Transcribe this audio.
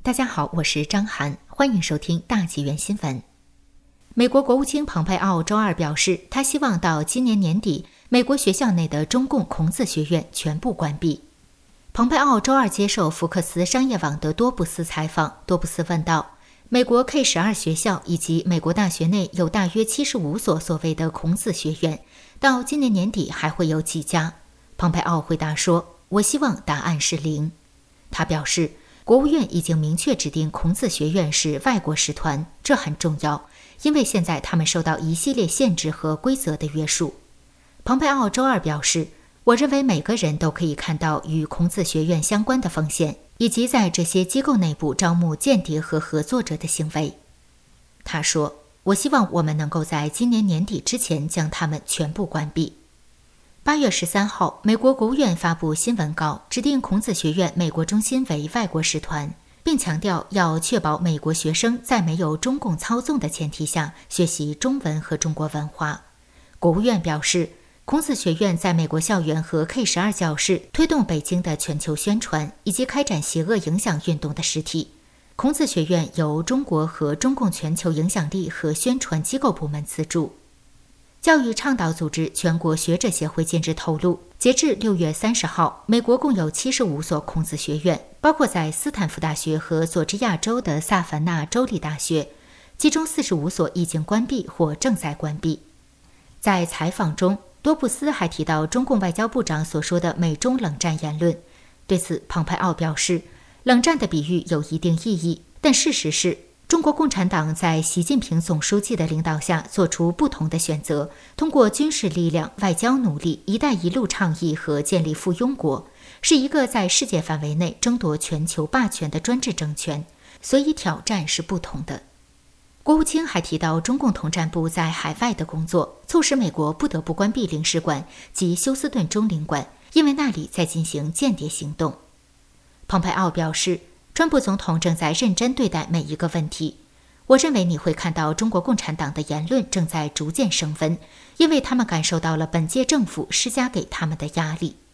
大家好，我是张涵，欢迎收听大纪元新闻。美国国务卿蓬佩奥周二表示，他希望到今年年底，美国学校内的中共孔子学院全部关闭。蓬佩奥周二接受福克斯商业网的多布斯采访，多布斯问道，美国 K12 学校以及美国大学内有大约75所所谓的孔子学院，到今年年底还会有几家？蓬佩奥回答说，我希望答案是0。他表示，国务院已经明确指定孔子学院是外国使团，这很重要，因为现在他们受到一系列限制和规则的约束。蓬佩奥周二表示，我认为每个人都可以看到与孔子学院相关的风险，以及在这些机构内部招募间谍和合作者的行为。他说，我希望我们能够在今年年底之前将它们全部关闭。8月13号，美国国务院发布新闻稿，指定孔子学院美国中心为外国使团，并强调要确保美国学生在没有中共操纵的前提下学习中文和中国文化。国务院表示，孔子学院在美国校园和 K12 教室推动北京的全球宣传，以及开展邪恶影响运动的实体。孔子学院由中国和中共全球影响力和宣传机构部门资助。教育倡导组织全国学者协会近日透露，截至6月30号，美国共有75所孔子学院，包括在斯坦福大学和佐治亚州的萨凡纳州立大学，其中45所已经关闭或正在关闭。在采访中，多布斯还提到中共外交部长所说的美中冷战言论。对此，蓬佩奥表示，冷战的比喻有一定意义，但事实是中国共产党在习近平总书记的领导下做出不同的选择，通过军事力量、外交努力、一带一路倡议和建立附庸国，是一个在世界范围内争夺全球霸权的专制政权，所以挑战是不同的。国务卿还提到中共统战部在海外的工作，促使美国不得不关闭领事馆及休斯顿中领馆，因为那里在进行间谍行动。蓬佩奥表示，川普总统正在认真对待每一个问题。我认为你会看到中国共产党的言论正在逐渐升温，因为他们感受到了本届政府施加给他们的压力。